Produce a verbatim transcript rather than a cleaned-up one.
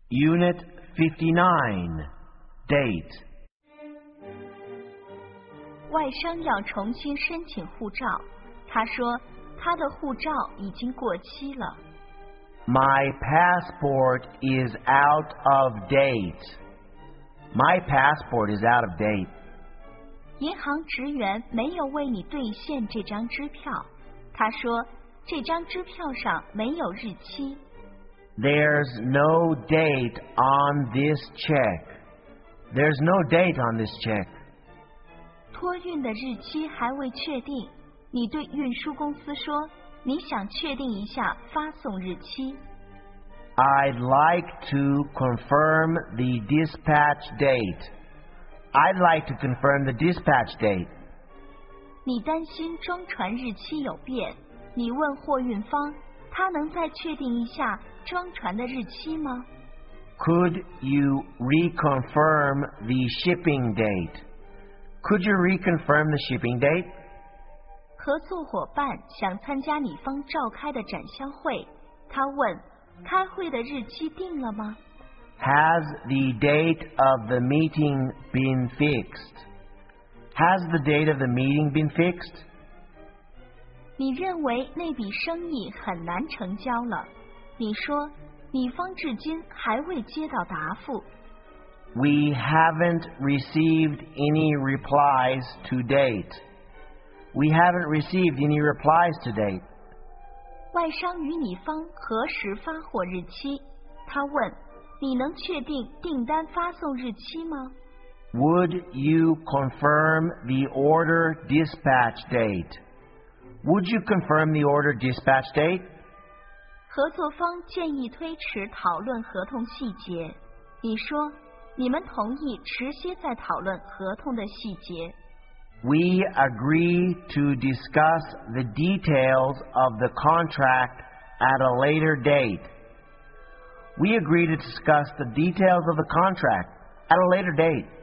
Unit fifty-nine, Date. 外甥要重新申请护照，他说他的护照已经过期了。 My passport is out of date. My passport is out of date. 银行职员没有为你兑现这张支票，他说这张支票上没有日期。 There's no date on this check. There's no date on this check. 托运的日期还未确定，你对运输公司说你想确定一下发送日期。 I'd like to confirm the dispatch date. I'd like to confirm the dispatch date. 你担心装船日期有变，你问货运方，他能再确定一下装船的日期吗？ Could you reconfirm the shipping date? Could you reconfirm the shipping date? 合作伙伴想参加你方召开的展销会，他问，开会的日期定了吗？ Has the date of the meeting been fixed? Has the date of the meeting been fixed? 你认为那笔生意很难成交了，你说你方至今还未接到答复。 We haven't received any replies to date. We haven't received any replies to date. 外商与你方何时发货日期？他问，你能确定订单发送日期吗？ Would you confirm the order dispatch date? Would you confirm the order dispatch date? 合作方建议推迟讨论合同细节。你说，你们同意迟些再讨论合同的细节。 We agree to discuss the details of the contract at a later date. We agree to discuss the details of the contract at a later date.